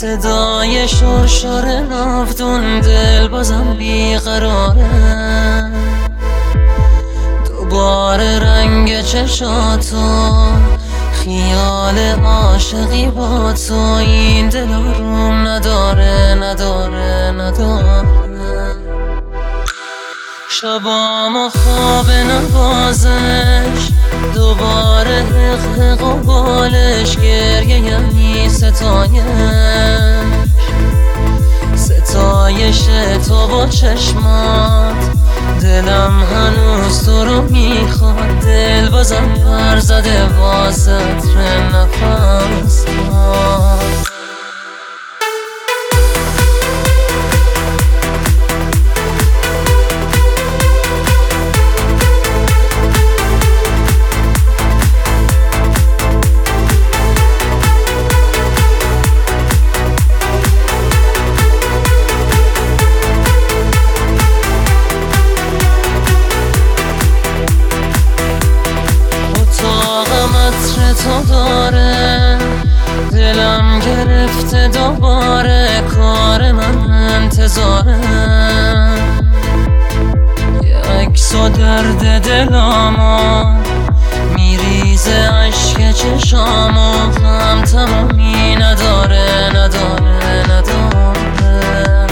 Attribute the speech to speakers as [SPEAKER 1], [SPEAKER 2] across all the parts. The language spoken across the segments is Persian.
[SPEAKER 1] صدای شرشر ناودون دل بازم بیقراره. دوباره رنگ چشاتو، خیال عاشقی با تو، این دل آروم نداره نداره نداره. شبامو خواب نوازش، دوباره حق و بالش، گریه یعنی ستایش تو با چشمات. دلم هنوز تو رو میخواد، دل بازم پر زده واسه نفس. تو داره دلم گرفته دوباره، کار من انتظاره. یه عکس و درد دلامو میریزه اشک چشامو، هم تمامی نداره نداره نداره.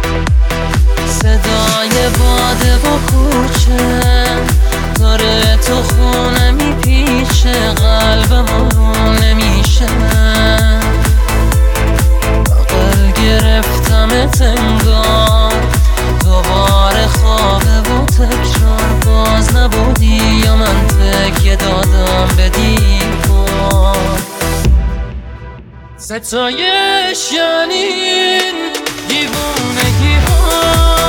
[SPEAKER 1] صدای باده و کوچه داره تو خونه میپیچه، قلبم آروم نمیشه. بغل گرفتمت انگار دوباره خوابه و تکرار، باز نبودی یا من تکیه دادم به دیوار. ستایش یعنی دیوونگی ها،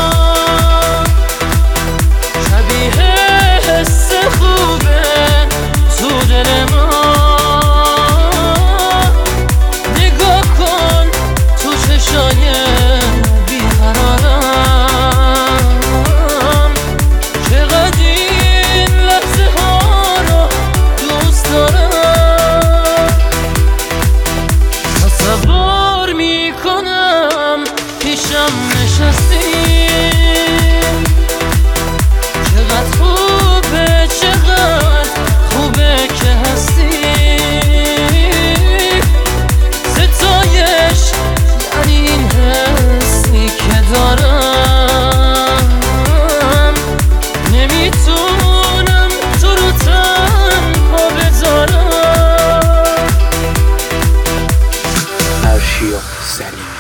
[SPEAKER 1] شبیه حس خوبه تو دل ما. نگاه کن تو چشای بیقرارم، چقدر این لحظه ها رو دوست دارم. تصور میکنم پیشم نشستی، چقدر خوبه که هستی. ستایش یعنی این حسی که دارم، نمیتونم تو رو تنها بذارم.
[SPEAKER 2] ارشیا سلیم.